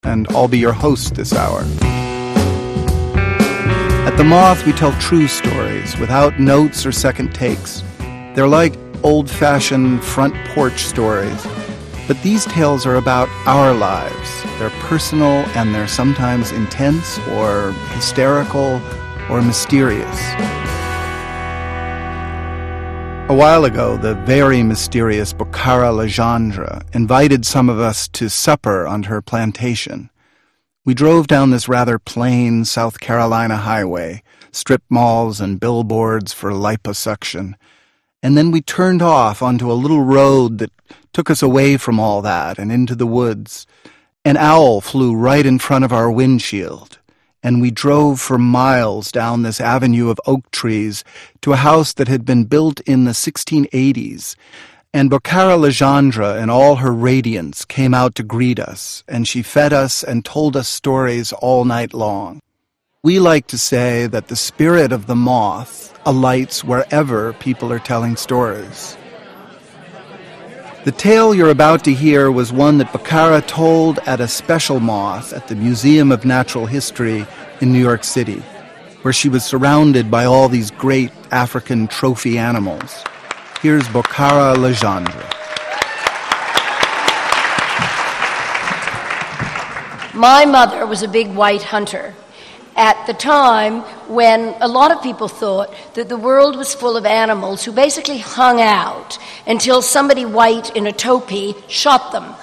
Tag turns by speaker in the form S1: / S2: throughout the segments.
S1: and I'll be your host this hour. At The Moth, we tell true stories without notes or second takes. They're like old-fashioned front porch stories. But these tales are about our lives. They're personal and they're sometimes intense or hysterical or mysterious. A while ago, the very mysterious Bokhara Legendre invited some of us to supper on her plantation. We drove down this rather plain South Carolina highway, strip malls and billboards for liposuction, and then we turned off onto a little road that took us away from all that and into the woods. An owl flew right in front of our windshield, and we drove for miles down this avenue of oak trees to a house that had been built in the 1680s. And Bokhara Legendre in all her radiance came out to greet us, and she fed us and told us stories all night long. We like to say that the spirit of the moth alights wherever people are telling stories. The tale you're about to hear was one that Bokhara told at a special moth at the Museum of Natural History in New York City, where she was surrounded by all these great African trophy animals. Here's Bokhara Legendre.
S2: My mother was a big white hunter at the time when a lot of people thought that the world was full of animals who basically hung out until somebody white in a topee shot them.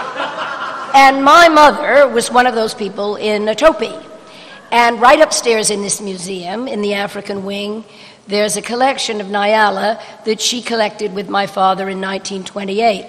S2: And my mother was one of those people in a topee. And right upstairs in this museum, in the African wing, there's a collection of Nyala that she collected with my father in 1928.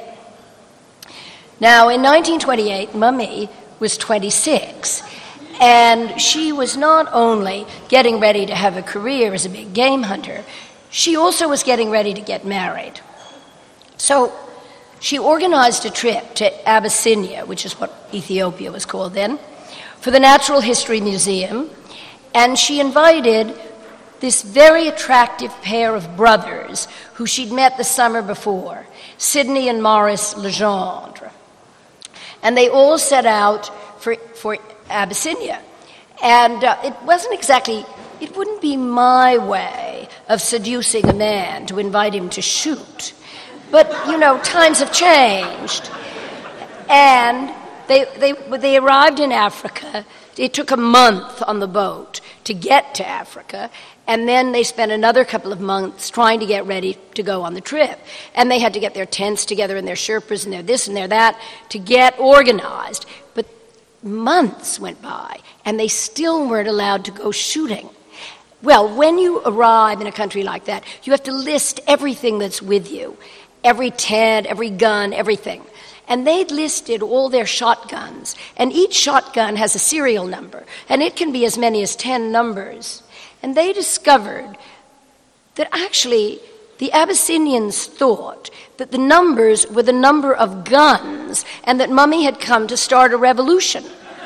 S2: Now, in 1928, Mummy was 26. And she was not only getting ready to have a career as a big game hunter, she also was getting ready to get married. So she organized a trip to Abyssinia, which is what Ethiopia was called then, for the Natural History Museum, and she invited this very attractive pair of brothers who she'd met the summer before, Sidney and Maurice Legendre. And they all set out for Abyssinia. And it wouldn't be my way of seducing a man to invite him to shoot. But, times have changed. And they arrived in Africa. It took a month on the boat to get to Africa. And then they spent another couple of months trying to get ready to go on the trip. And they had to get their tents together and their Sherpas and their this and their that to get organized. But months went by, and they still weren't allowed to go shooting. Well, when you arrive in a country like that, you have to list everything that's with you. Every tent, every gun, everything. And they'd listed all their shotguns, and each shotgun has a serial number, and it can be as many as 10 numbers. And they discovered that actually the Abyssinians thought that the numbers were the number of guns and that Mummy had come to start a revolution.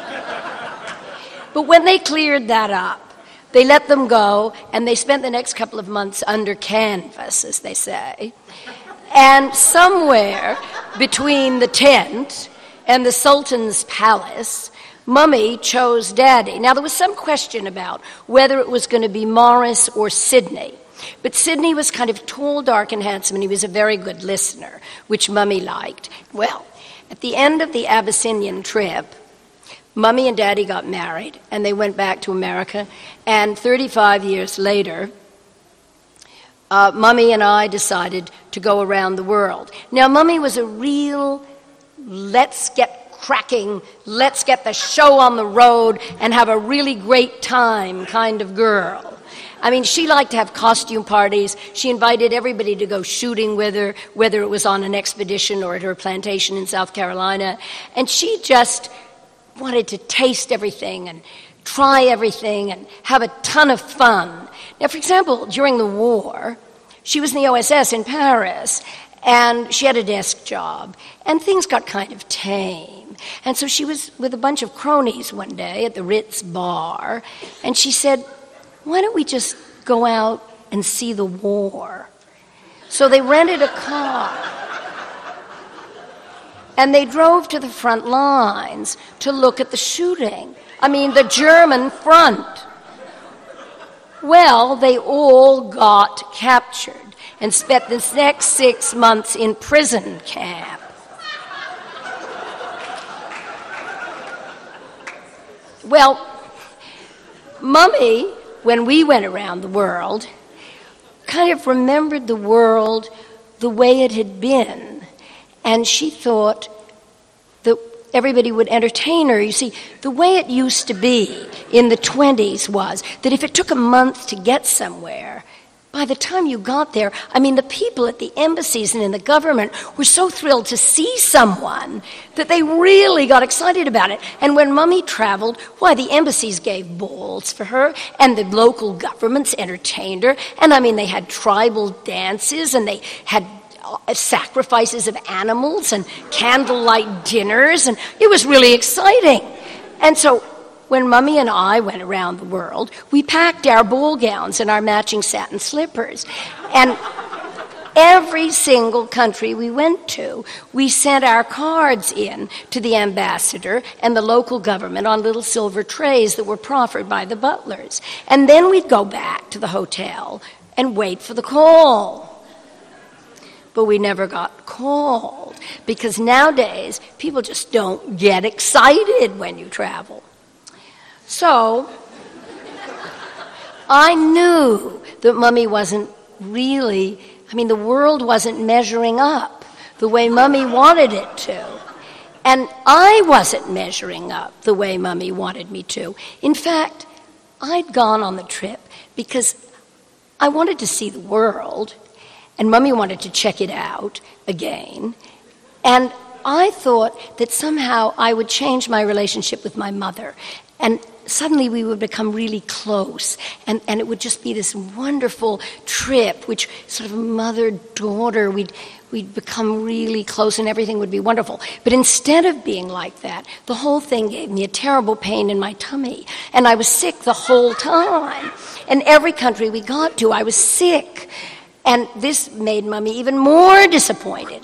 S2: But when they cleared that up, they let them go, and they spent the next couple of months under canvas, as they say. And somewhere between the tent and the Sultan's palace, Mummy chose Daddy. Now, there was some question about whether it was going to be Maurice or Sidney. But Sidney was kind of tall, dark, and handsome, and he was a very good listener, which Mummy liked. Well, at the end of the Abyssinian trip, Mummy and Daddy got married, and they went back to America. And 35 years later, Mummy and I decided to go around the world. Now, Mummy was a real, let's get cracking, let's get the show on the road and have a really great time kind of girl. I mean, she liked to have costume parties. She invited everybody to go shooting with her, whether it was on an expedition or at her plantation in South Carolina. And she just wanted to taste everything and try everything and have a ton of fun. Now, for example, during the war, she was in the OSS in Paris, and she had a desk job, and things got kind of tame. And so she was with a bunch of cronies one day at the Ritz bar, and she said, "Why don't we just go out and see the war?" So they rented a car. And they drove to the front lines to look at the shooting. I mean, the German front. Well, they all got captured and spent the next 6 months in prison camp. Well, Mummy, when we went around the world, kind of remembered the world the way it had been. And she thought that everybody would entertain her. You see, the way it used to be in the 20s was that if it took a month to get somewhere, by the time you got there, I mean, the people at the embassies and in the government were so thrilled to see someone that they really got excited about it. And when Mummy traveled, why, the embassies gave balls for her, and the local governments entertained her. And I mean, they had tribal dances, and they had sacrifices of animals and candlelight dinners, and it was really exciting. And so when Mummy and I went around the world, we packed our ball gowns and our matching satin slippers. And every single country we went to, we sent our cards in to the ambassador and the local government on little silver trays that were proffered by the butlers. And then we'd go back to the hotel and wait for the call. But we never got called, because nowadays people just don't get excited when you travel. So I knew that Mummy wasn't really, I mean, the world wasn't measuring up the way Mummy wanted it to. And I wasn't measuring up the way Mummy wanted me to. In fact, I'd gone on the trip because I wanted to see the world, and Mummy wanted to check it out again. And I thought that somehow I would change my relationship with my mother. And suddenly we would become really close, and it would just be this wonderful trip, which sort of mother-daughter, we'd become really close and everything would be wonderful. But instead of being like that, the whole thing gave me a terrible pain in my tummy, and I was sick the whole time. And every country we got to, I was sick. And this made Mummy even more disappointed.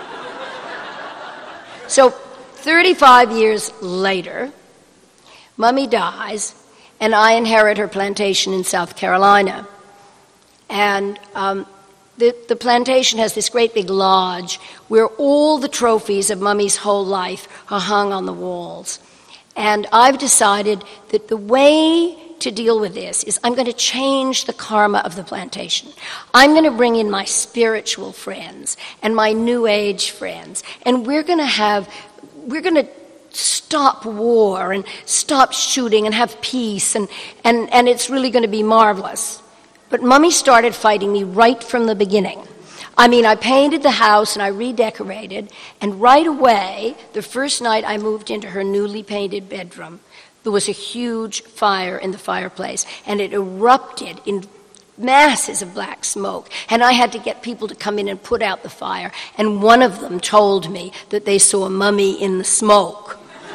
S2: So 35 years later, Mummy dies, and I inherit her plantation in South Carolina. And the plantation has this great big lodge where all the trophies of Mummy's whole life are hung on the walls. And I've decided that the way to deal with this is I'm going to change the karma of the plantation. I'm going to bring in my spiritual friends and my New Age friends, and we're going to stop war and stop shooting and have peace, and it's really going to be marvelous. But Mummy started fighting me right from the beginning. I mean, I painted the house and I redecorated, and right away, the first night I moved into her newly painted bedroom, there was a huge fire in the fireplace, and it erupted in masses of black smoke, and I had to get people to come in and put out the fire, and one of them told me that they saw Mummy in the smoke.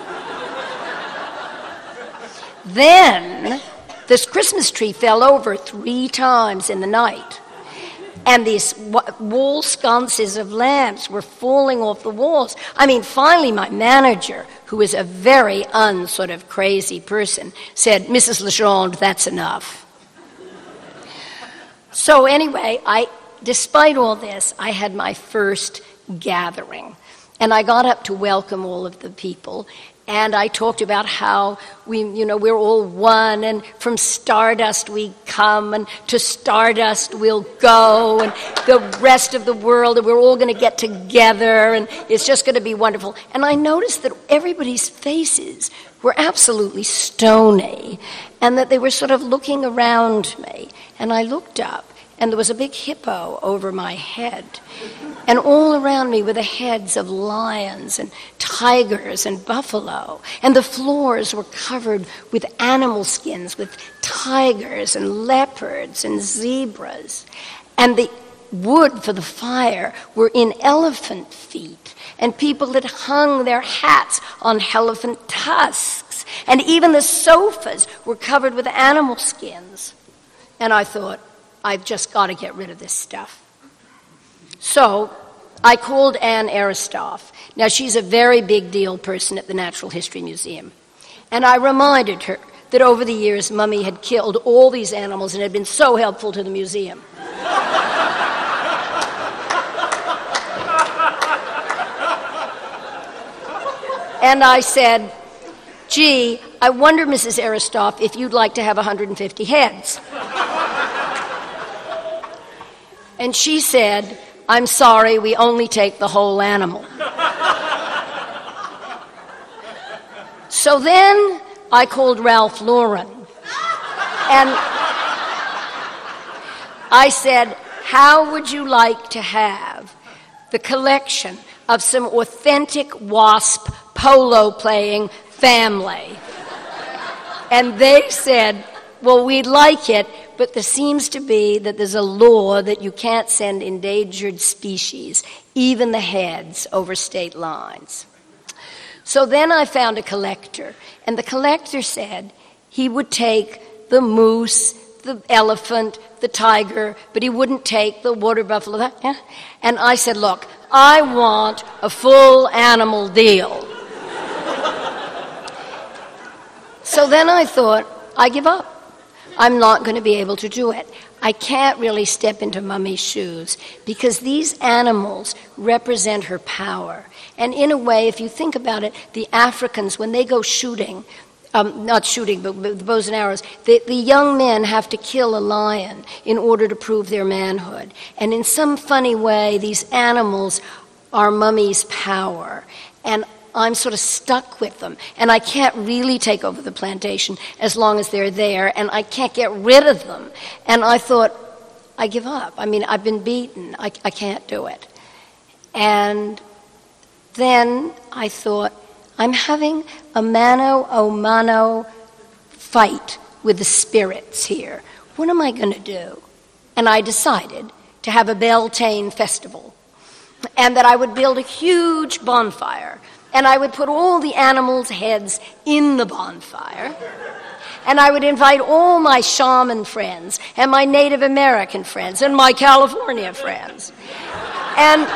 S2: Then this Christmas tree fell over 3 times in the night, and these wall sconces of lamps were falling off the walls. I mean, finally my manager, who is a very sort of crazy person, said, "Mrs. Legendre, that's enough." So anyway, despite all this, I had my first gathering, and I got up to welcome all of the people. And I talked about how we're all one, and from stardust we come, and to stardust we'll go, and the rest of the world, and we're all going to get together, and it's just going to be wonderful. And I noticed that everybody's faces were absolutely stony, and that they were sort of looking around me. And I looked up, and there was a big hippo over my head. And all around me were the heads of lions and tigers and buffalo. And the floors were covered with animal skins, with tigers and leopards and zebras. And the wood for the fire were in elephant feet. And people had hung their hats on elephant tusks. And even the sofas were covered with animal skins. And I thought, I've just got to get rid of this stuff. So I called Anne Aristoff. Now, she's a very big deal person at the Natural History Museum. And I reminded her that over the years, Mummy had killed all these animals and had been so helpful to the museum. And I said, gee, I wonder, Mrs. Aristoff, if you'd like to have 150 heads. And she said, I'm sorry, we only take the whole animal. So then I called Ralph Lauren. And I said, how would you like to have the collection of some authentic wasp polo-playing family? And they said, well, we'd like it, but there seems to be that there's a law that you can't send endangered species, even the heads, over state lines. So then I found a collector, and the collector said he would take the moose, the elephant, the tiger, but he wouldn't take the water buffalo. And I said, look, I want a full animal deal. So then I thought, I give up. I'm not going to be able to do it. I can't really step into Mummy's shoes because these animals represent her power. And in a way, if you think about it, the Africans, when they go shooting, not shooting, but with bows and arrows, the young men have to kill a lion in order to prove their manhood. And in some funny way, these animals are Mummy's power. And I'm sort of stuck with them, and I can't really take over the plantation as long as they're there, and I can't get rid of them. And I thought, I give up. I mean, I've been beaten. I can't do it. And then I thought, I'm having a mano-a-mano fight with the spirits here. What am I going to do? And I decided to have a Beltane festival, and that I would build a huge bonfire, and I would put all the animals' heads in the bonfire. And I would invite all my shaman friends and my Native American friends and my California friends. And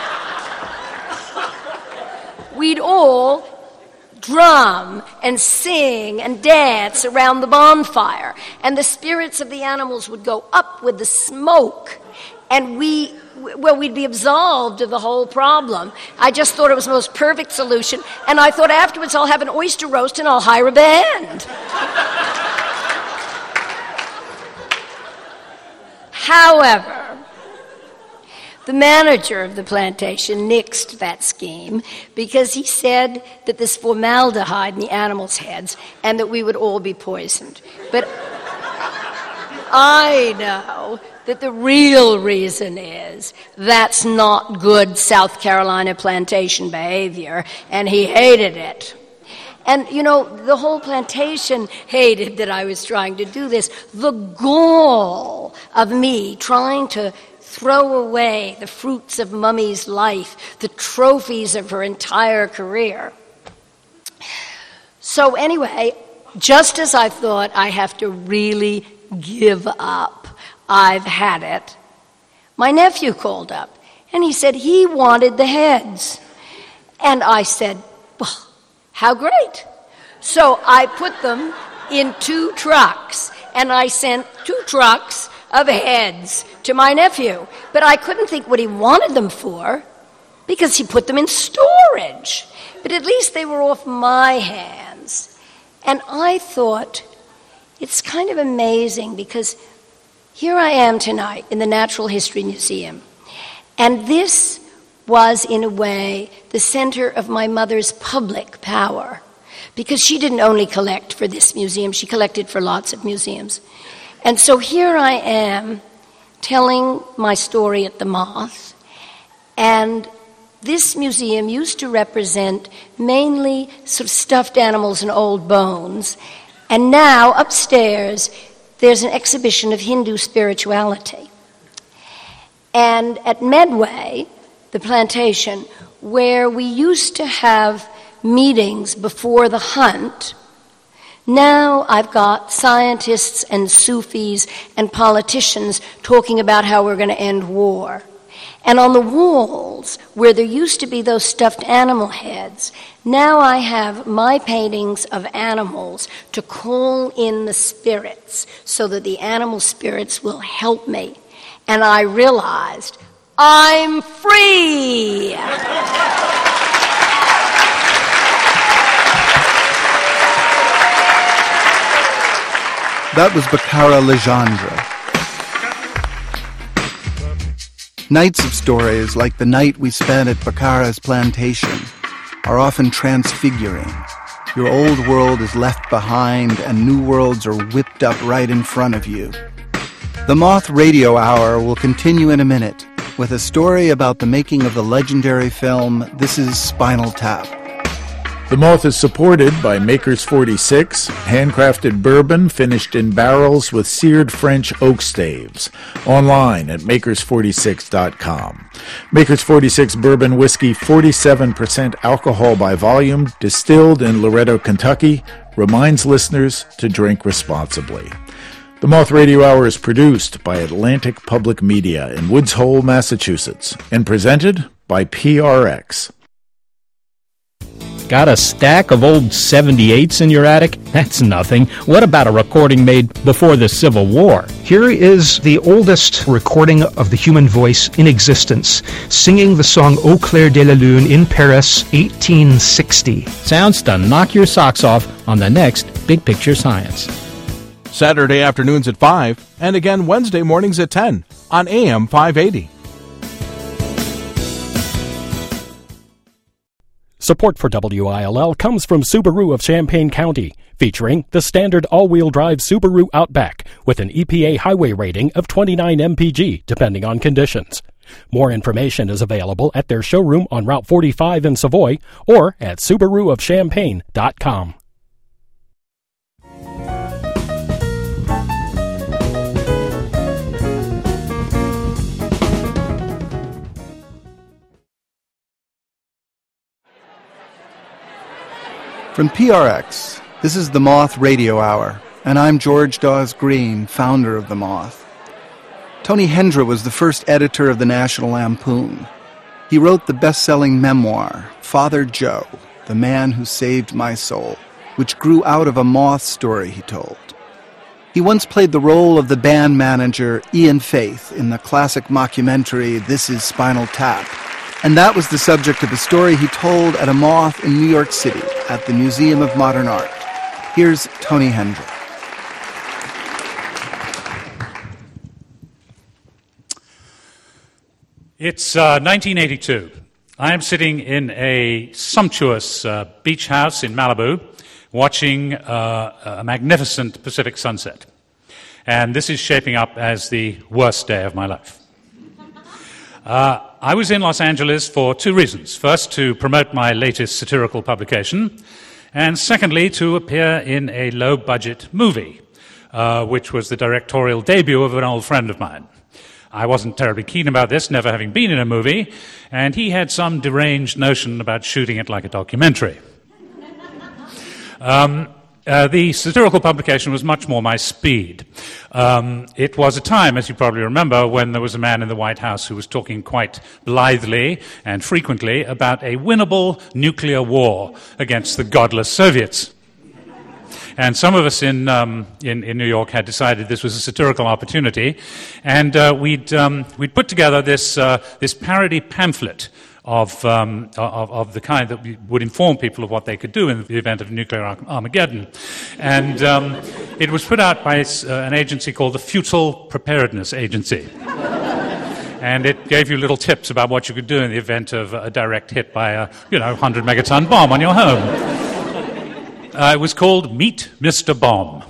S2: we'd all drum and sing and dance around the bonfire. And the spirits of the animals would go up with the smoke. And we'd be absolved of the whole problem. I just thought it was the most perfect solution. And I thought afterwards I'll have an oyster roast and I'll hire a band. However, the manager of the plantation nixed that scheme because he said that there's formaldehyde in the animals' heads and that we would all be poisoned. But I know that the real reason is that's not good South Carolina plantation behavior, and he hated it. And, you know, the whole plantation hated that I was trying to do this. The gall of me trying to throw away the fruits of Mummy's life, the trophies of her entire career. So anyway, just as I thought I have to really give up, I've had it, my nephew called up, and he said he wanted the heads. And I said, well, how great. So I put them in 2 trucks, and I sent 2 trucks of heads to my nephew. But I couldn't think what he wanted them for, because he put them in storage. But at least they were off my hands. And I thought, it's kind of amazing, because here I am tonight in the Natural History Museum, and this was, in a way, the center of my mother's public power, because she didn't only collect for this museum, she collected for lots of museums. And so here I am telling my story at the Moth, and this museum used to represent mainly sort of stuffed animals and old bones, and now upstairs there's an exhibition of Hindu spirituality. And at Medway, the plantation, where we used to have meetings before the hunt, now I've got scientists and Sufis and politicians talking about how we're going to end war. And on the walls, where there used to be those stuffed animal heads, now I have my paintings of animals to call in the spirits so that the animal spirits will help me. And I realized, I'm free!
S1: That was Baccara Legendre. Nights of stories, like the night we spent at Bacara's plantation, are often transfiguring. Your old world is left behind and new worlds are whipped up right in front of you. The Moth Radio Hour will continue in a minute with a story about the making of the legendary film This Is Spinal Tap.
S3: The Moth is supported by Makers 46, handcrafted bourbon finished in barrels with seared French oak staves. Online at makers46.com. Makers 46 bourbon whiskey, 47% alcohol by volume, distilled in Loretto, Kentucky, reminds listeners to drink responsibly. The Moth Radio Hour is produced by Atlantic Public Media in Woods Hole, Massachusetts, and presented by PRX.
S4: Got a stack of old 78s in your attic? That's nothing. What about a recording made before the Civil War?
S5: Here is the oldest recording of the human voice in existence, singing the song Au Clair de la Lune in Paris, 1860.
S4: Sounds to knock your socks off on the next Big Picture Science.
S6: Saturday afternoons at 5, and again Wednesday mornings at 10 on AM 580.
S7: Support for WILL comes from Subaru of Champaign County, featuring the standard all-wheel drive Subaru Outback with an EPA highway rating of 29 mpg, depending on conditions. More information is available at their showroom on Route 45 in Savoy or at SubaruofChampaign.com.
S1: From PRX, this is the Moth Radio Hour, and I'm George Dawes Green, founder of the Moth. Tony Hendra was the first editor of the National Lampoon. He wrote the best-selling memoir, Father Joe, The Man Who Saved My Soul, which grew out of a Moth story he told. He once played the role of the band manager Ian Faith in the classic mockumentary This Is Spinal Tap, and that was the subject of a story he told at a Moth in New York City at the Museum of Modern Art. Here's Tony Hendra.
S8: It's 1982. I am sitting in a sumptuous beach house in Malibu watching a magnificent Pacific sunset. And this is shaping up as the worst day of my life. I was in Los Angeles for two reasons. First, to promote my latest satirical publication, and secondly, to appear in a low-budget movie, which was the directorial debut of an old friend of mine. I wasn't terribly keen about this, never having been in a movie, and he had some deranged notion about shooting it like a documentary. The satirical publication was much more my speed. It was a time, as you probably remember, when there was a man in the White House who was talking quite blithely and frequently about a winnable nuclear war against the godless Soviets. And some of us in New York had decided this was a satirical opportunity, and we'd put together this parody pamphlet of the kind that would inform people of what they could do in the event of nuclear Armageddon. And it was put out by an agency called the Futile Preparedness Agency. And it gave you little tips about what you could do in the event of a direct hit by a 100 megaton bomb on your home. It was called Meet Mr. Bomb.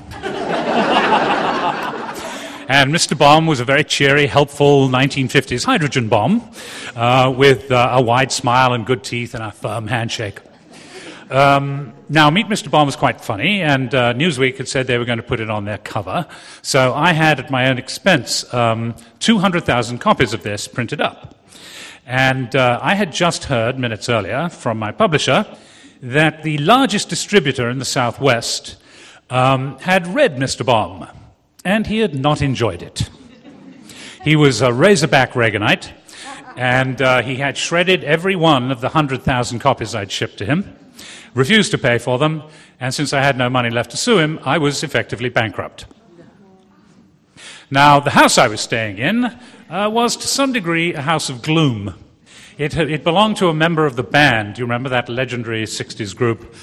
S8: And Mr. Bomb was a very cheery, helpful 1950s hydrogen bomb with a wide smile and good teeth and a firm handshake. Now, Meet Mr. Bomb was quite funny, and Newsweek had said they were going to put it on their cover. So I had, at my own expense, 200,000 copies of this printed up. And I had just heard, minutes earlier, from my publisher, that the largest distributor in the Southwest had read Mr. Bomb. And he had not enjoyed it. He was a Razorback Reaganite, And he had shredded every one of the 100,000 copies I'd shipped to him, refused to pay for them, and since I had no money left to sue him, I was effectively bankrupt. Now, the house I was staying in was to some degree a house of gloom. It belonged to a member of the band. Do you remember that legendary 60s group?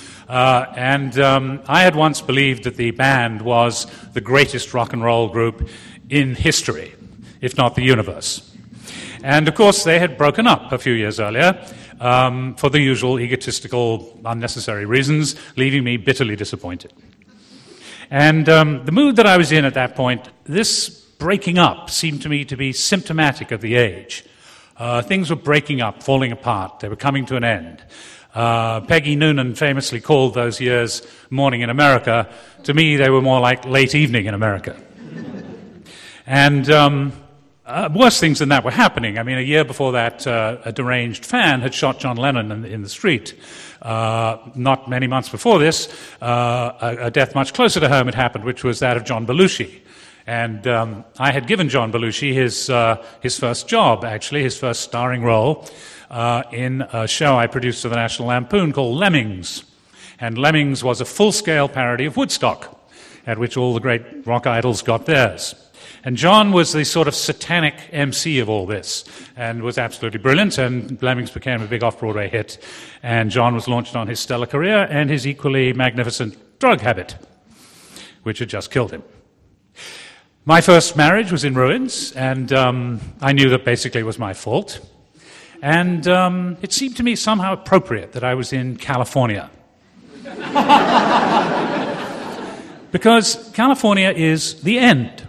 S8: I had once believed that the band was the greatest rock and roll group in history, if not the universe. And, of course, they had broken up a few years earlier for the usual egotistical, unnecessary reasons, leaving me bitterly disappointed. And the mood that I was in at that point, this breaking up seemed to me to be symptomatic of the age. Things were breaking up, falling apart. They were coming to an end. Peggy Noonan famously called those years morning in America. To me, they were more like late evening in America. And worse things than that were happening. I mean, a year before that, a deranged fan had shot John Lennon in the street. Not many months before this, a death much closer to home had happened, which was that of John Belushi. And I had given John Belushi his first job, actually, his first starring role, in a show I produced for the National Lampoon called Lemmings. And Lemmings was a full-scale parody of Woodstock, at which all the great rock idols got theirs. And John was the sort of satanic MC of all this, and was absolutely brilliant, and Lemmings became a big off-Broadway hit. And John was launched on his stellar career and his equally magnificent drug habit, which had just killed him. My first marriage was in ruins, and I knew that basically it was my fault. And it seemed to me somehow appropriate that I was in California. Because California is the end.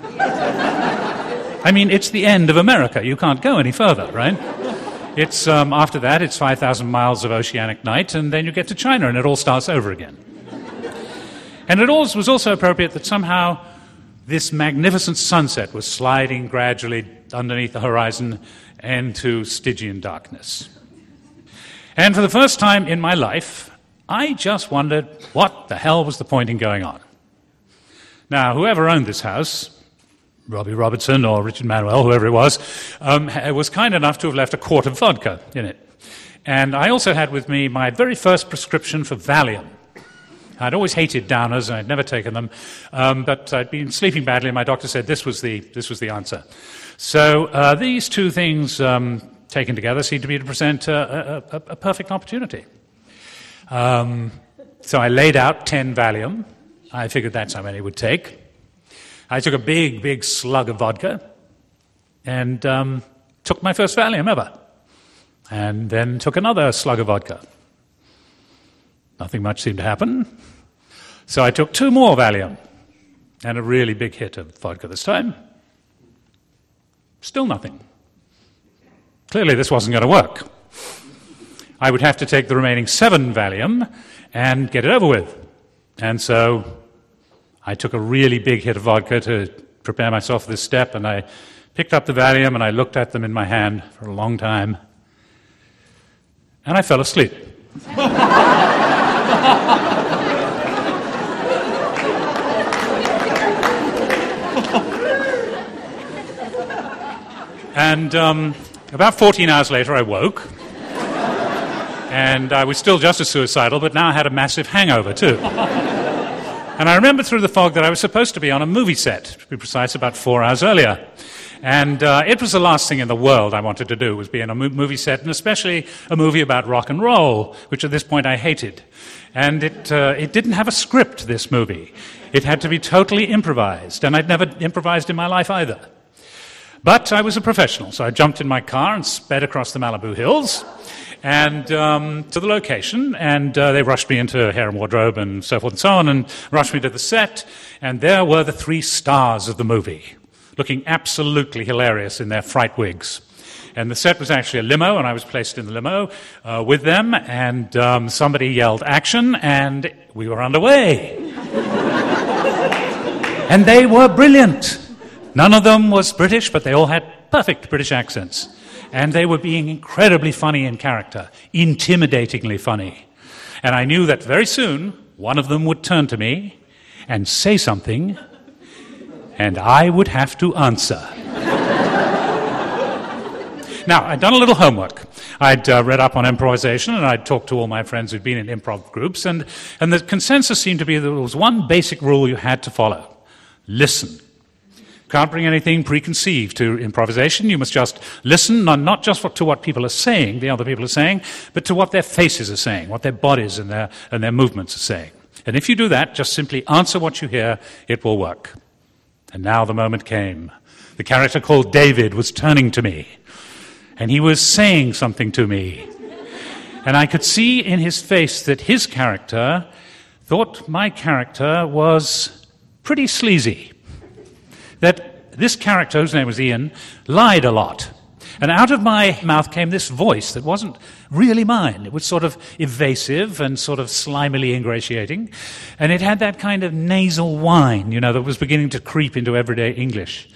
S8: I mean, it's the end of America. You can't go any further, right? It's after that, it's 5,000 miles of oceanic night, and then you get to China, and it all starts over again. And it was also appropriate that somehow this magnificent sunset was sliding gradually underneath the horizon into Stygian darkness. And for the first time in my life, I just wondered what the hell was the point in going on. Now, whoever owned this house, Robbie Robertson or Richard Manuel, whoever it was kind enough to have left a quart of vodka in it. And I also had with me my very first prescription for Valium. I'd always hated downers, and I'd never taken them, but I'd been sleeping badly, and my doctor said this was the answer. So these two things taken together seemed to me to present a perfect opportunity. So I laid out 10 Valium. I figured that's how many it would take. I took a big, big slug of vodka and took my first Valium ever. And then took another slug of vodka. Nothing much seemed to happen. So I took 2 more Valium and a really big hit of vodka this time. Still nothing. Clearly this wasn't going to work. I would have to take the remaining 7 Valium and get it over with. And so I took a really big hit of vodka to prepare myself for this step, and I picked up the Valium and I looked at them in my hand for a long time. And I fell asleep. And about 14 hours later, I woke. And I was still just as suicidal, but now I had a massive hangover, too. And I remembered through the fog that I was supposed to be on a movie set, to be precise, about 4 hours earlier. And it was the last thing in the world I wanted to do, was be on a movie set, and especially a movie about rock and roll, which at this point I hated. And it didn't have a script, this movie. It had to be totally improvised, and I'd never improvised in my life either. But I was a professional, so I jumped in my car and sped across the Malibu Hills and to the location, and they rushed me into hair and wardrobe and so forth and so on, and rushed me to the set, and there were the 3 stars of the movie, looking absolutely hilarious in their fright wigs. And the set was actually a limo, and I was placed in the limo with them, and somebody yelled action, and we were underway. And they were brilliant. None of them was British, but they all had perfect British accents. And they were being incredibly funny in character, intimidatingly funny. And I knew that very soon, one of them would turn to me and say something, and I would have to answer. Now, I'd done a little homework. I'd read up on improvisation, and I'd talked to all my friends who'd been in improv groups, and the consensus seemed to be that there was one basic rule you had to follow. Listen. Can't bring anything preconceived to improvisation. You must just listen, not just to what people are saying, the other people are saying, but to what their faces are saying, what their bodies and their movements are saying. And if you do that, just simply answer what you hear, it will work. And now the moment came. The character called David was turning to me, and he was saying something to me. And I could see in his face that his character thought my character was pretty sleazy. That this character, whose name was Ian, lied a lot. And out of my mouth came this voice that wasn't really mine. It was sort of evasive and sort of slimily ingratiating. And it had that kind of nasal whine, that was beginning to creep into everyday English.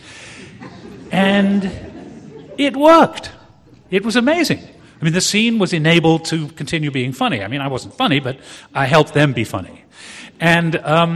S8: And it worked. It was amazing. I mean, the scene was enabled to continue being funny. I mean, I wasn't funny, but I helped them be funny. And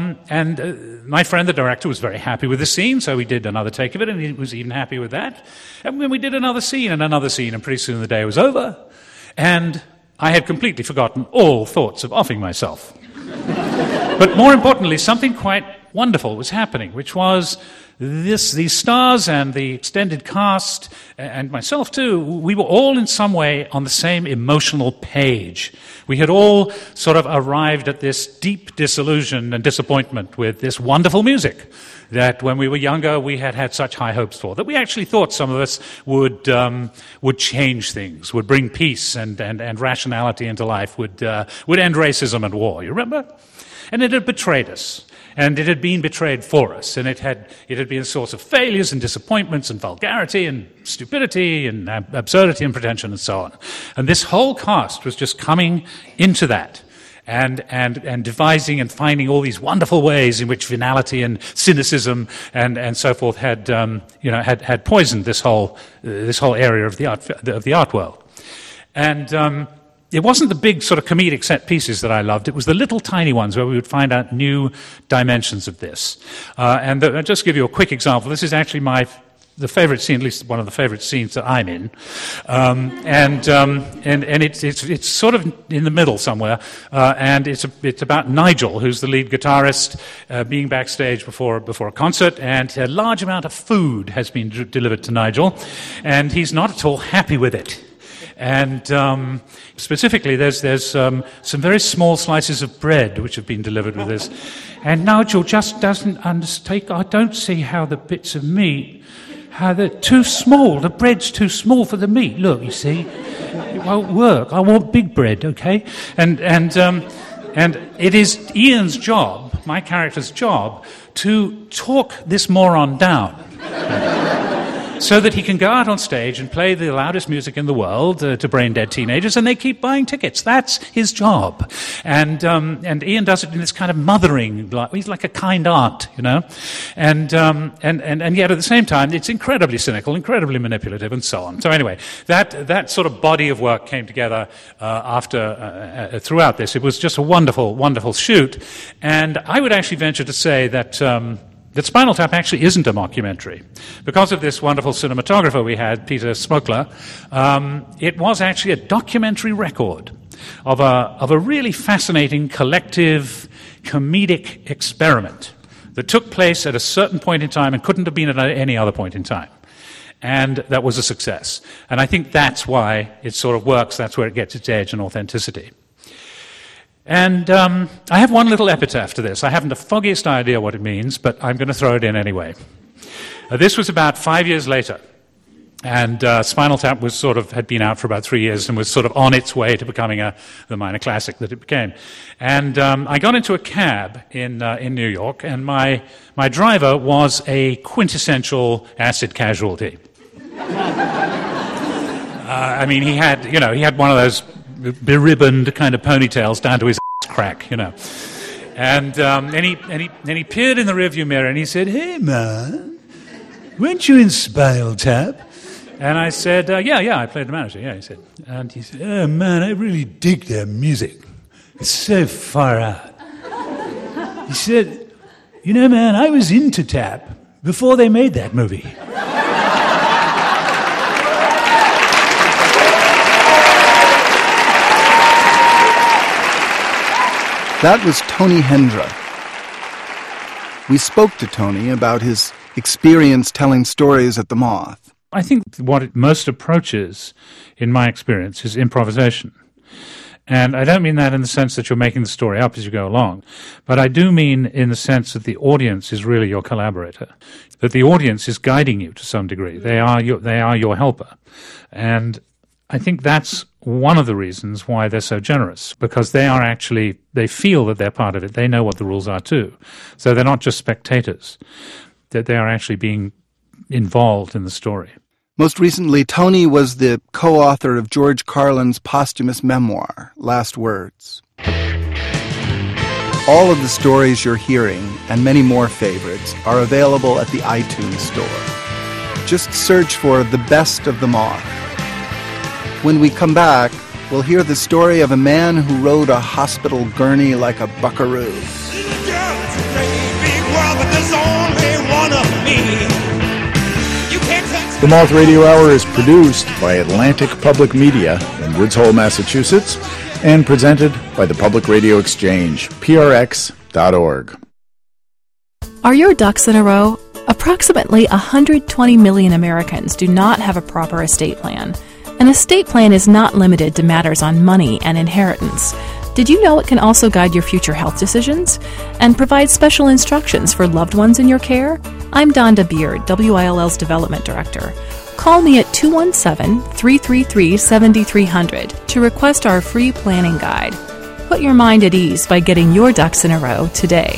S8: my friend, the director, was very happy with the scene, so we did another take of it, and he was even happy with that. And then we did another scene, and pretty soon the day was over. And I had completely forgotten all thoughts of offing myself. But more importantly, something quite wonderful was happening, which was these stars and the extended cast, and myself too, we were all in some way on the same emotional page. We had all sort of arrived at this deep disillusion and disappointment with this wonderful music that when we were younger we had such high hopes for, that we actually thought some of us would change things, would bring peace and rationality into life, would end racism and war. You remember? And it had betrayed us. And it had been betrayed for us, and it had been a source of failures and disappointments and vulgarity and stupidity and absurdity and pretension and so on. And this whole cast was just coming into that and devising and finding all these wonderful ways in which venality and cynicism and so forth had poisoned this whole area of the art world. And it wasn't the big sort of comedic set pieces that I loved. It was the little tiny ones where we would find out new dimensions of this. And I'll just give you a quick example. This is actually the favorite scene, at least one of the favorite scenes that I'm in. And it's sort of in the middle somewhere. And it's about Nigel, who's the lead guitarist, being backstage before a concert, and a large amount of food has been delivered to Nigel, and he's not at all happy with it. And specifically, there's some very small slices of bread which have been delivered with this. And Nigel just doesn't understand. I don't see how the bits of meat, how they're too small. The bread's too small for the meat. Look, you see, it won't work. I want big bread, okay? And it is Ian's job, my character's job, to talk this moron down. So that he can go out on stage and play the loudest music in the world to brain-dead teenagers, and they keep buying tickets. That's his job. And Ian does it in this kind of mothering, he's like a kind aunt, and yet at the same time, it's incredibly cynical, incredibly manipulative, and so on. So anyway, that sort of body of work came together throughout this. It was just a wonderful, wonderful shoot. And I would actually venture to say that Spinal Tap actually isn't a mockumentary. Because of this wonderful cinematographer we had, Peter Smokler, it was actually a documentary record of a really fascinating collective comedic experiment that took place at a certain point in time and couldn't have been at any other point in time. And that was a success. And I think that's why it sort of works, that's where it gets its edge and authenticity. And I have one little epitaph to this. I haven't the foggiest idea what it means, but I'm going to throw it in anyway. This was about 5 years later, and Spinal Tap had been out for about 3 years and was sort of on its way to becoming the minor classic that it became. And I got into a cab in New York, and my driver was a quintessential acid casualty. I mean, he had one of those beribboned kind of ponytails down to his crack, And he peered in the rearview mirror and he said, "Hey, man, weren't you in Spinal Tap?" And I said, yeah, I played the manager, yeah, he said. And he said, "Oh, man, I really dig their music. It's so far out." He said, "Man, I was into Tap before they made that movie."
S1: That was Tony Hendra. We spoke to Tony about his experience telling stories at the Moth.
S8: I think what it most approaches, in my experience, is improvisation. And I don't mean that in the sense that you're making the story up as you go along, but I do mean in the sense that the audience is really your collaborator, that the audience is guiding you to some degree. They are your helper. And I think that's one of the reasons why they're so generous, because they feel that they're part of it. They know what the rules are too. So they're not just spectators, that they are actually being involved in the story.
S1: Most recently, Tony was the co-author of George Carlin's posthumous memoir, Last Words. All of the stories you're hearing, and many more favorites, are available at the iTunes Store. Just search for The Best of the Moth. When we come back, we'll hear the story of a man who rode a hospital gurney like a buckaroo.
S3: The Moth Radio Hour is produced by Atlantic Public Media in Woods Hole, Massachusetts, and presented by the Public Radio Exchange, prx.org.
S9: Are your ducks in a row? Approximately 120 million Americans do not have a proper estate plan. An estate plan is not limited to matters on money and inheritance. Did you know it can also guide your future health decisions and provide special instructions for loved ones in your care? I'm Donda Beard, WILL's Development Director. Call me at 217-333-7300 to request our free planning guide. Put your mind at ease by getting your ducks in a row today.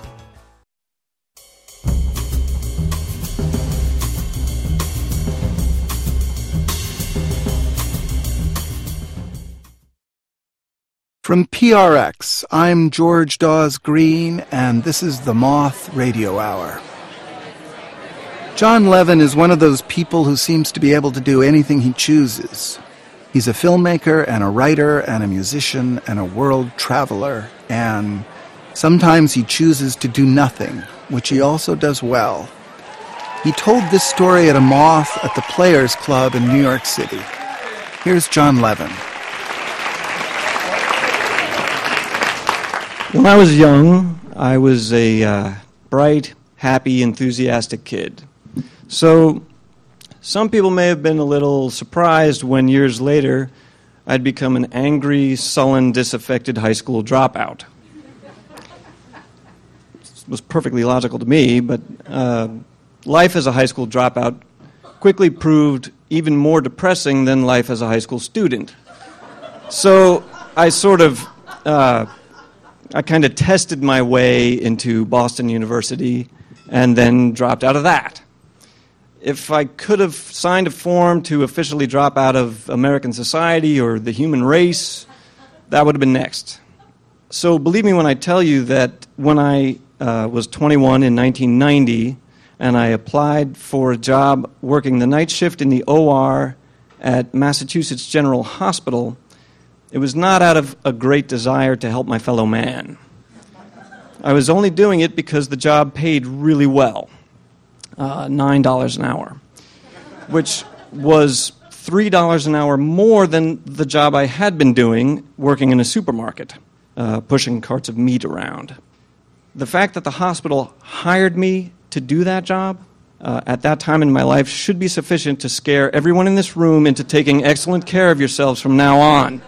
S1: From PRX, I'm George Dawes Green, and this is the Moth Radio Hour. John Levin is one of those people who seems to be able to do anything he chooses. He's a filmmaker and a writer and a musician and a world traveler, and sometimes he chooses to do nothing, which he also does well. He told this story at a Moth at the Players Club in New York City. Here's John Levin.
S10: When I was young, I was a bright, happy, enthusiastic kid. So some people may have been a little surprised when years later I'd become an angry, sullen, disaffected high school dropout. It was perfectly logical to me, but life as a high school dropout quickly proved even more depressing than life as a high school student. So I kind of tested my way into Boston University and then dropped out of that. If I could have signed a form to officially drop out of American society or the human race, that would have been next. So believe me when I tell you that when I was 21 in 1990 and I applied for a job working the night shift in the OR at Massachusetts General Hospital, it was not out of a great desire to help my fellow man. I was only doing it because the job paid really well, $9 an hour, which was $3 an hour more than the job I had been doing working in a supermarket, pushing carts of meat around. The fact that the hospital hired me to do that job at that time in my life should be sufficient to scare everyone in this room into taking excellent care of yourselves from now on.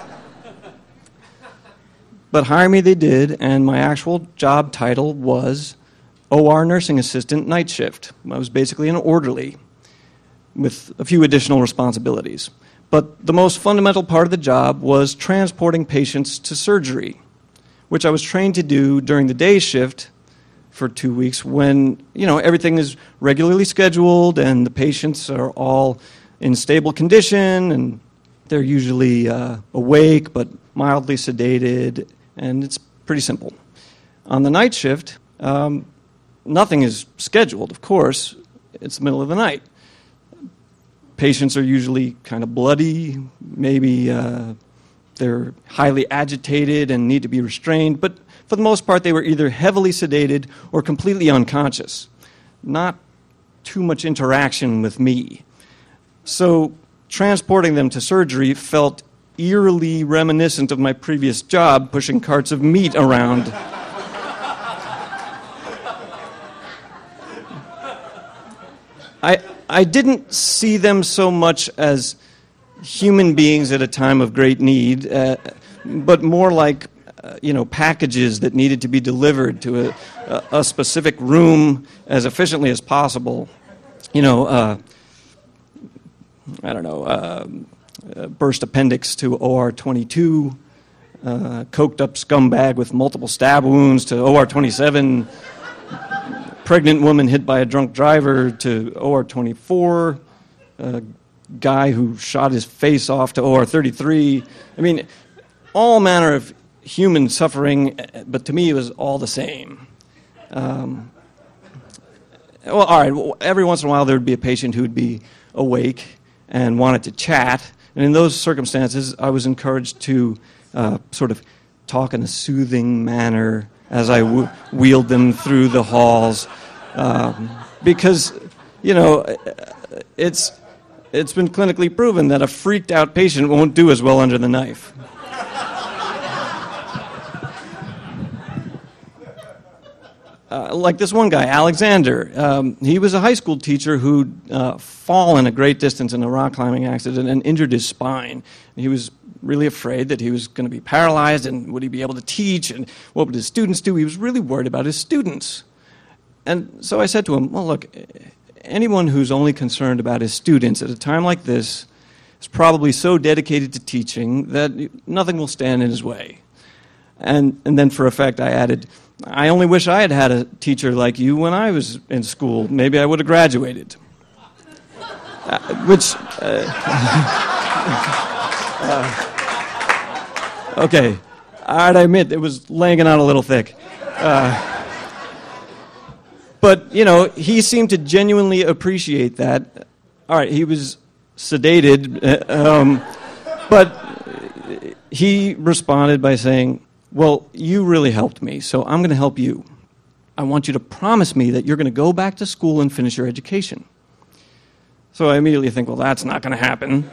S10: But hire me they did, and my actual job title was OR nursing assistant night shift. I was basically an orderly with a few additional responsibilities. But the most fundamental part of the job was transporting patients to surgery, which I was trained to do during the day shift for 2 weeks when, everything is regularly scheduled and the patients are all in stable condition and they're usually awake but mildly sedated, and it's pretty simple. On the night shift, nothing is scheduled, of course. It's the middle of the night. Patients are usually kind of bloody, maybe they're highly agitated and need to be restrained, but for the most part they were either heavily sedated or completely unconscious. Not too much interaction with me. So transporting them to surgery felt eerily reminiscent of my previous job pushing carts of meat around. I didn't see them so much as human beings at a time of great need, but more like packages that needed to be delivered to a specific room as efficiently as possible. Burst appendix to OR 22, coked up scumbag with multiple stab wounds to OR 27, pregnant woman hit by a drunk driver to OR 24, guy who shot his face off to OR 33. I mean, all manner of human suffering, but to me it was all the same. All right, every once in a while there would be a patient who would be awake and wanted to chat, and in those circumstances I was encouraged to sort of talk in a soothing manner as I wheeled them through the halls, because, it's been clinically proven that a freaked out patient won't do as well under the knife. Like this one guy, Alexander. He was a high school teacher who'd fallen a great distance in a rock climbing accident and injured his spine. He was really afraid that he was going to be paralyzed, and would he be able to teach, and what would his students do? He was really worried about his students. And so I said to him, well, look, anyone who's only concerned about his students at a time like this is probably so dedicated to teaching that nothing will stand in his way. And then for effect I added, I only wish I had a teacher like you when I was in school. Maybe I would have graduated. Okay, I'd admit it was laying it on a little thick. But, he seemed to genuinely appreciate that. All right, he was sedated, but he responded by saying, well, you really helped me, so I'm going to help you. I want you to promise me that you're going to go back to school and finish your education. So I immediately think, well, that's not going to happen.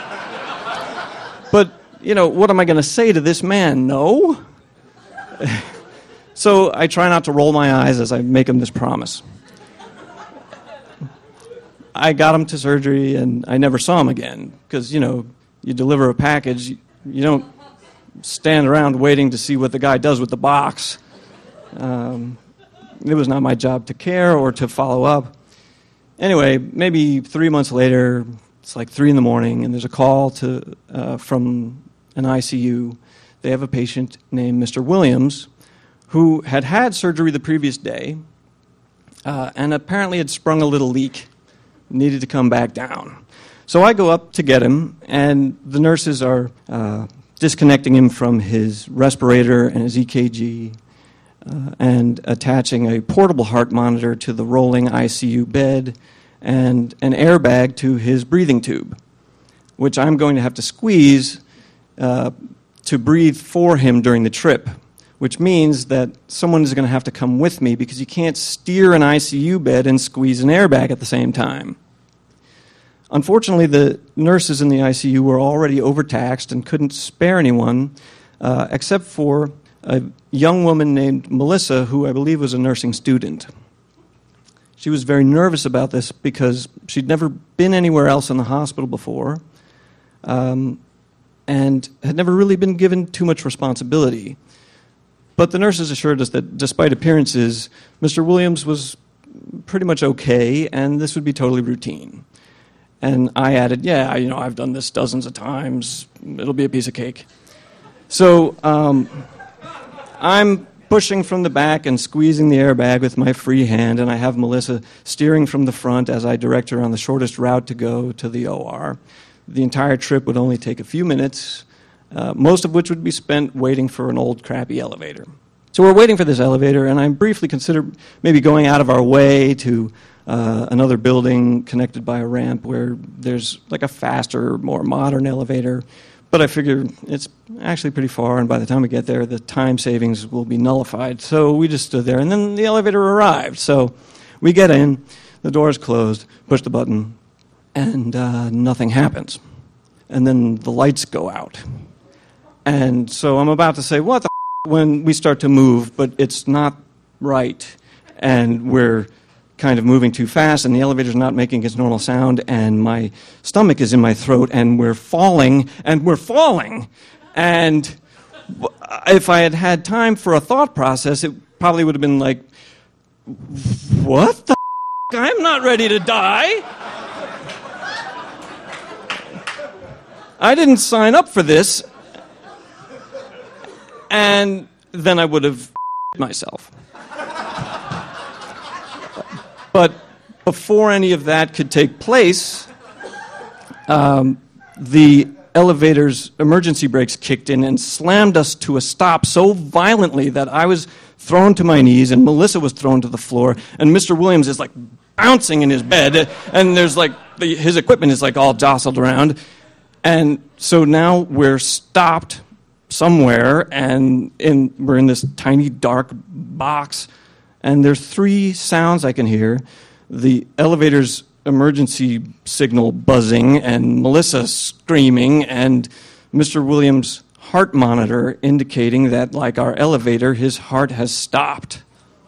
S10: But, what am I going to say to this man? No? So I try not to roll my eyes as I make him this promise. I got him to surgery, and I never saw him again, because, you deliver a package, you don't stand around waiting to see what the guy does with the box. It was not my job to care or to follow up. Anyway, maybe 3 months later, it's like 3 a.m, and there's a call from an ICU. They have a patient named Mr. Williams who had surgery the previous day and apparently had sprung a little leak, needed to come back down. So I go up to get him, and the nurses are disconnecting him from his respirator and his EKG, and attaching a portable heart monitor to the rolling ICU bed and an airbag to his breathing tube, which I'm going to have to squeeze to breathe for him during the trip, which means that someone is going to have to come with me because you can't steer an ICU bed and squeeze an airbag at the same time. Unfortunately, the nurses in the ICU were already overtaxed and couldn't spare anyone except for a young woman named Melissa, who I believe was a nursing student. She was very nervous about this because she'd never been anywhere else in the hospital before, and had never really been given too much responsibility. But the nurses assured us that despite appearances, Mr. Williams was pretty much okay, and this would be totally routine. And I added, yeah, I've done this dozens of times. It'll be a piece of cake. So I'm pushing from the back and squeezing the airbag with my free hand, and I have Melissa steering from the front as I direct her on the shortest route to go to the OR. The entire trip would only take a few minutes, most of which would be spent waiting for an old, crappy elevator. So we're waiting for this elevator, and I briefly considered maybe going out of our way to another building connected by a ramp where there's like a faster, more modern elevator. But I figure it's actually pretty far, and by the time we get there, the time savings will be nullified. So we just stood there, and then the elevator arrived. So we get in, the door is closed, push the button, and nothing happens. and then the lights go out. And so I'm about to say, what the when we start to move, but it's not right. And we're kind of moving too fast, and the elevator's not making its normal sound, and my stomach is in my throat, and we're falling, and we're falling. And if I had had time for a thought process, it probably would have been like, what the I'm not ready to die. I didn't sign up for this. And then I would have myself. But before any of that could take place, the elevator's emergency brakes kicked in and slammed us to a stop so violently that I was thrown to my knees and Melissa was thrown to the floor, and Mr. Williams is like bouncing in his bed, and there's like his equipment is like all jostled around. And so now we're stopped somewhere, and we're in this tiny dark box, and there's 3 sounds I can hear. The elevator's emergency signal buzzing, and Melissa screaming, and Mr. Williams' heart monitor indicating that, like our elevator, his heart has stopped.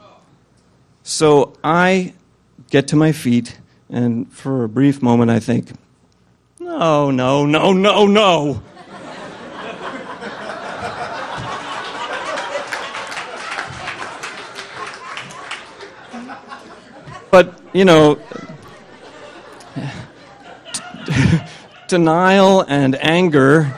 S10: So I get to my feet, and for a brief moment I think, no, no, no, no, no. But, you know, denial and anger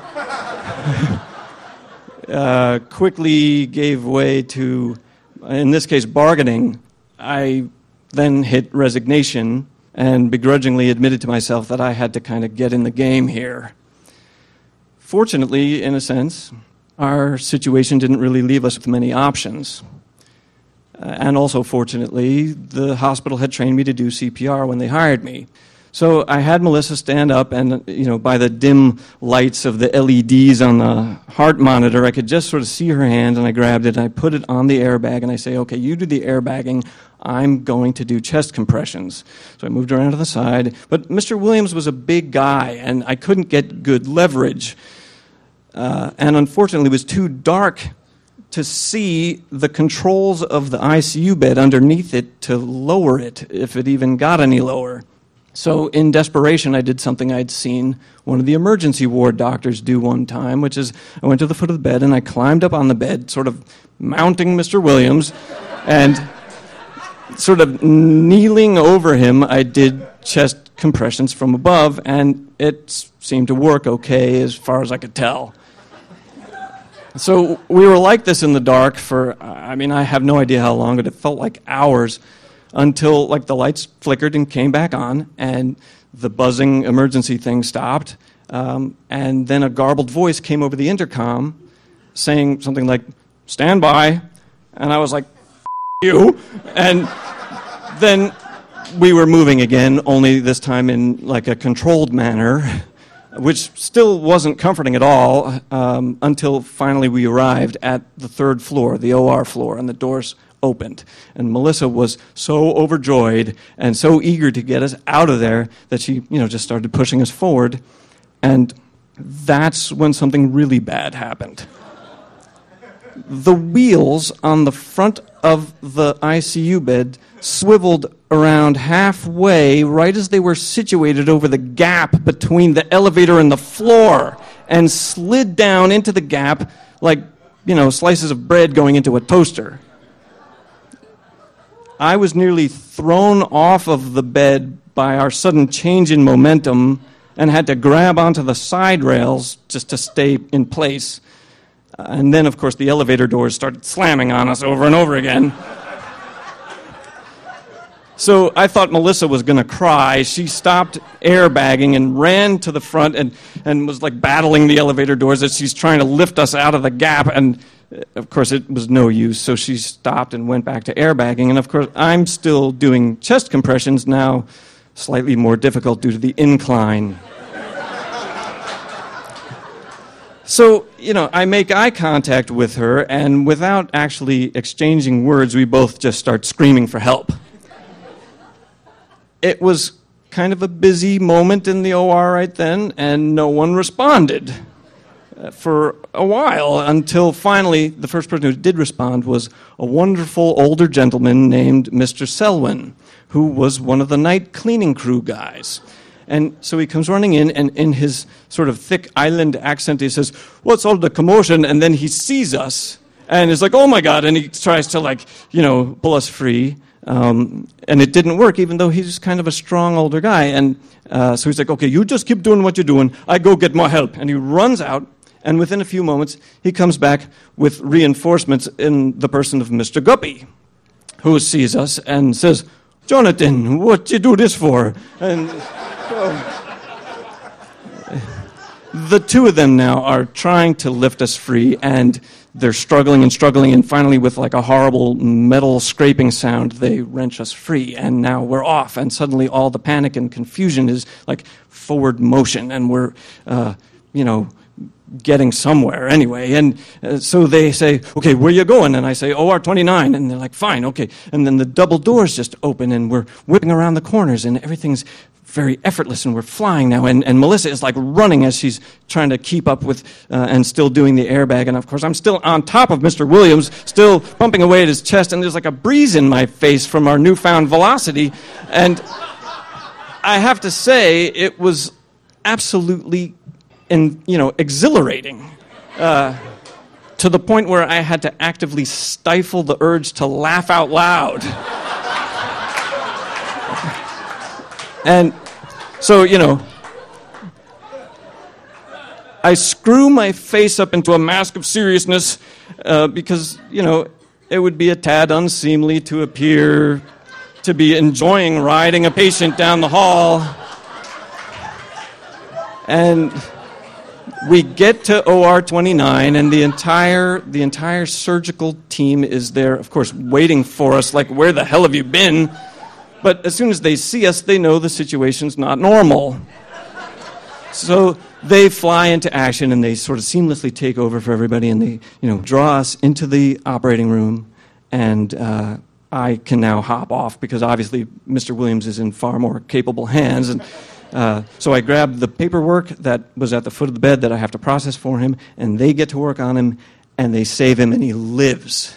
S10: quickly gave way to, in this case, bargaining. I then hit resignation and begrudgingly admitted to myself that I had to kind of get in the game here. Fortunately, in a sense, our situation didn't really leave us with many options. And also, fortunately, the hospital had trained me to do CPR when they hired me. So I had Melissa stand up, and by the dim lights of the LEDs on the heart monitor, I could just sort of see her hand, and I grabbed it, and I put it on the airbag, and I say, okay, you do the airbagging, I'm going to do chest compressions. So I moved around to the side, but Mr. Williams was a big guy, and I couldn't get good leverage. And unfortunately, it was too dark to see the controls of the ICU bed underneath it to lower it, if it even got any lower. So in desperation, I did something I'd seen one of the emergency ward doctors do one time, which is I went to the foot of the bed and I climbed up on the bed, sort of mounting Mr. Williams, and sort of kneeling over him, I did chest compressions from above, and it seemed to work okay as far as I could tell. So we were like this in the dark for, I have no idea how long, but it felt like hours until like the lights flickered and came back on and the buzzing emergency thing stopped. And then a garbled voice came over the intercom saying something like, "Stand by." And I was like, you. And then we were moving again, only this time in like a controlled manner, which still wasn't comforting at all, until finally we arrived at the 3rd floor, the OR floor, and the doors opened. And Melissa was so overjoyed and so eager to get us out of there that she, just started pushing us forward. And that's when something really bad happened. The wheels on the front of the ICU bed swiveled around halfway right as they were situated over the gap between the elevator and the floor and slid down into the gap like, slices of bread going into a toaster. I was nearly thrown off of the bed by our sudden change in momentum and had to grab onto the side rails just to stay in place. And then, of course, the elevator doors started slamming on us over and over again. So I thought Melissa was going to cry. She stopped airbagging and ran to the front and was like battling the elevator doors as she's trying to lift us out of the gap. And, of course, it was no use. So she stopped and went back to airbagging. And, of course, I'm still doing chest compressions now, slightly more difficult due to the incline. So, I make eye contact with her, and without actually exchanging words, we both just start screaming for help. It was kind of a busy moment in the OR right then, and no one responded for a while, until finally the first person who did respond was a wonderful older gentleman named Mr. Selwyn, who was one of the night cleaning crew guys. And so he comes running in, and in his sort of thick island accent, he says, "What's all the commotion?" And then he sees us, and is like, "Oh my God," and he tries to, like, pull us free. And it didn't work, even though he's kind of a strong older guy. And so he's like, "Okay, you just keep doing what you're doing. I go get more help." And he runs out, and within a few moments, he comes back with reinforcements in the person of Mr. Guppy, who sees us and says, "Jonathan, what you do this for?" And the two of them now are trying to lift us free, and they're struggling, and finally, with like a horrible metal scraping sound, they wrench us free, and now we're off, and suddenly all the panic and confusion is like forward motion, and we're, getting somewhere anyway. And so they say, "Okay, where you going?" And I say, "OR 29. And they're like, "Fine, okay." And then the double doors just open, and we're whipping around the corners, and everything's very effortless, and we're flying now. And Melissa is like running as she's trying to keep up with and still doing the airbag. And of course, I'm still on top of Mr. Williams, still pumping away at his chest, and there's like a breeze in my face from our newfound velocity. And I have to say, it was absolutely exhilarating, to the point where I had to actively stifle the urge to laugh out loud. And so, I screw my face up into a mask of seriousness because, it would be a tad unseemly to appear to be enjoying riding a patient down the hall. And we get to OR 29, and the entire surgical team is there, of course, waiting for us, like, "Where the hell have you been?" But as soon as they see us, they know the situation's not normal. So they fly into action, and they sort of seamlessly take over for everybody, and they, draw us into the operating room, and I can now hop off because obviously Mr. Williams is in far more capable hands. And so I grab the paperwork that was at the foot of the bed that I have to process for him, and they get to work on him, and they save him, and he lives.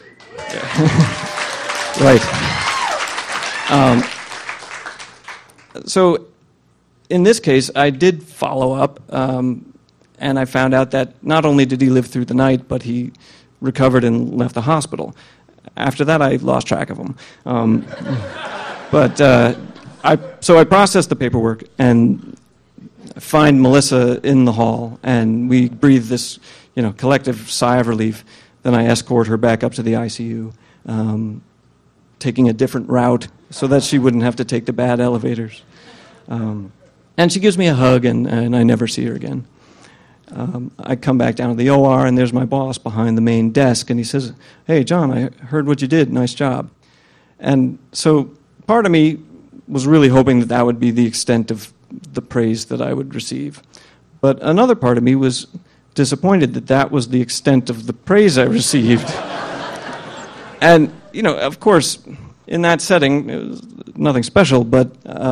S10: Right. So in this case, I did follow up, and I found out that not only did he live through the night, but he recovered and left the hospital. After that, I lost track of him. So I processed the paperwork and find Melissa in the hall, and we breathe this, collective sigh of relief. Then I escort her back up to the ICU, taking a different route so that she wouldn't have to take the bad elevators. And she gives me a hug, and I never see her again. I come back down to the OR, and there's my boss behind the main desk, and he says, "Hey, John, I heard what you did. Nice job." And so part of me was really hoping that that would be the extent of the praise that I would receive. But another part of me was disappointed that that was the extent of the praise I received. And, of course, in that setting, it was nothing special, but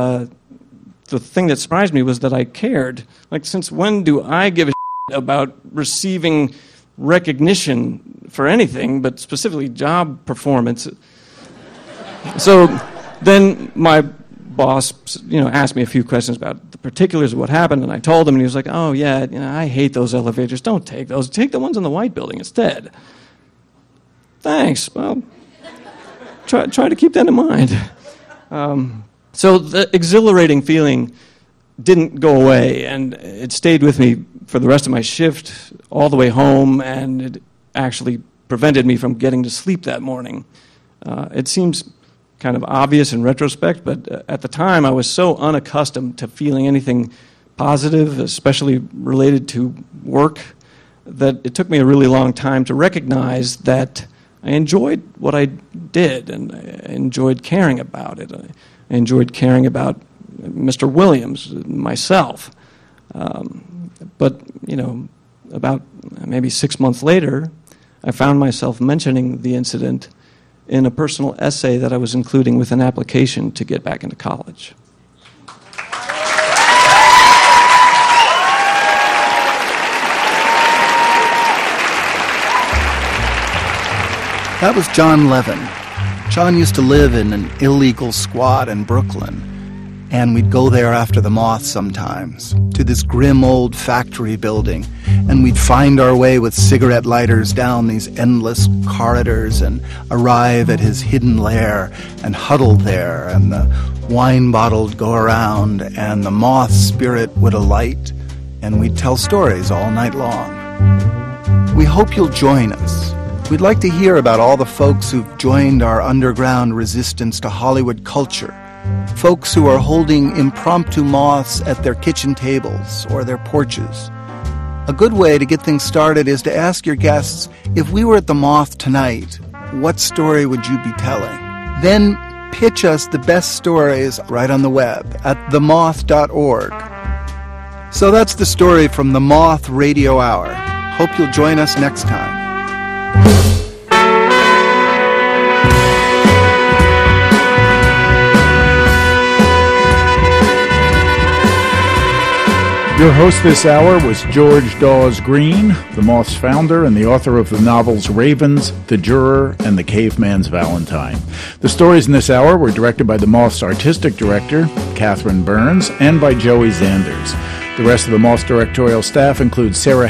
S10: the thing that surprised me was that I cared. Like, since when do I give a shit about receiving recognition for anything, but specifically job performance? So then my boss, asked me a few questions about the particulars of what happened, and I told him, and he was like, "Oh, yeah, I hate those elevators. Don't take those. Take the ones in the White Building instead." Thanks. Well, try to keep that in mind. So the exhilarating feeling didn't go away, and it stayed with me for the rest of my shift, all the way home, and it actually prevented me from getting to sleep that morning. It seems kind of obvious in retrospect, but at the time I was so unaccustomed to feeling anything positive, especially related to work, that it took me a really long time to recognize that I enjoyed what I did, and I enjoyed caring about it. I enjoyed caring about Mr. Williams, myself. But, about maybe 6 months later, I found myself mentioning the incident in a personal essay that I was including with an application to get back into college.
S1: That was John Levin. John used to live in an illegal squat in Brooklyn. And we'd go there after the moth sometimes, to this grim old factory building, and we'd find our way with cigarette lighters down these endless corridors and arrive at his hidden lair and huddle there, and the wine bottle'd go around, and the moth spirit would alight, and we'd tell stories all night long. We hope you'll join us. We'd like to hear about all the folks who've joined our underground resistance to Hollywood culture. Folks who are holding impromptu moths at their kitchen tables or their porches. A good way to get things started is to ask your guests, if we were at the Moth tonight, what story would you be telling? Then pitch us the best stories right on the web at themoth.org. So that's the story from the Moth Radio Hour. Hope you'll join us next time.
S3: Your host this hour was George Dawes Green, the Moth's founder and the author of the novels Ravens, The Juror, and The Caveman's Valentine. The stories in this hour were directed by the Moth's artistic director, Catherine Burns, and by Joey Zanders. The rest of the Moth's directorial staff includes Sarah